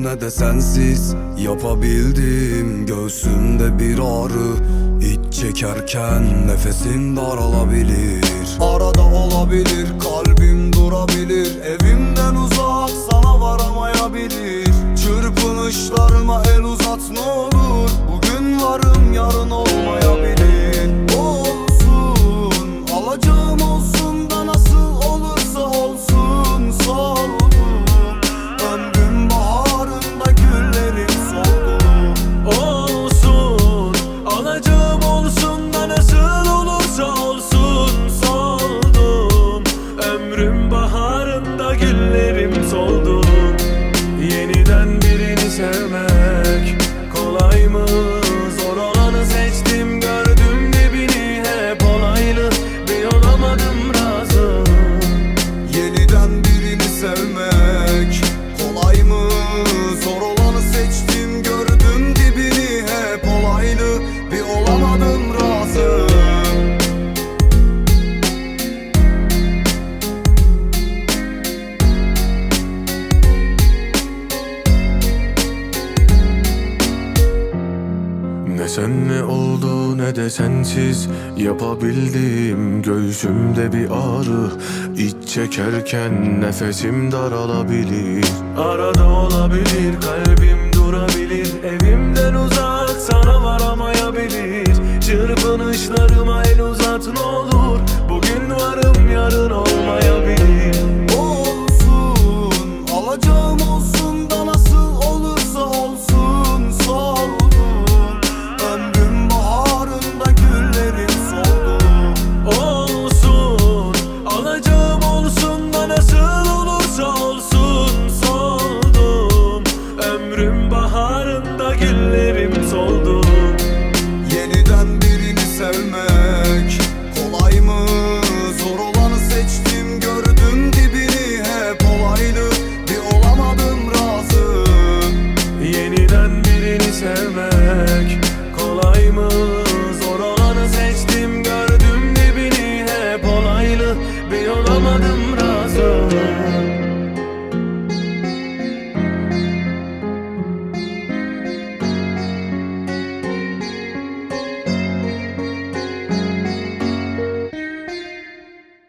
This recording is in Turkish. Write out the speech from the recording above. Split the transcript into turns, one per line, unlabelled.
ne de sensiz yapabildim. Göğsümde bir ağrı, iç çekerken nefesim daralabilir. Arada olabilir, kalbim durabilir. Evimden uzak, sana varamayabilir. Çırpınışlarıma el uzat ne olur. Bugün varım, yarın olmayabilir. Olsun, alacağım olsun da nasıl olursa olsun. Soldum, ömrüm baharında güllerim soldu.
Olsun, alacağım olsun da nasıl olursa olsun. Soldum, ömrüm baharında güllerim soldu. Yeniden birini sevmek kolay mı? Zor olanı seçtim, gördüm dibini hep olaylı. Bir olamadım razı.
Yeniden birini sevmek kolay mı? Zor olanı seçtim, gördüm dibini hep olaylı. Bir olamadım razı.
Ne sen ne oldu ne de sensiz yapabildim. Göğsümde bir ağrı, iç çekerken nefesim daralabilir. Arada olabilir, kalbim durabilir. Evimden uzak, sana varamayabilir. Çırpınışlarıma el uzat ne olur.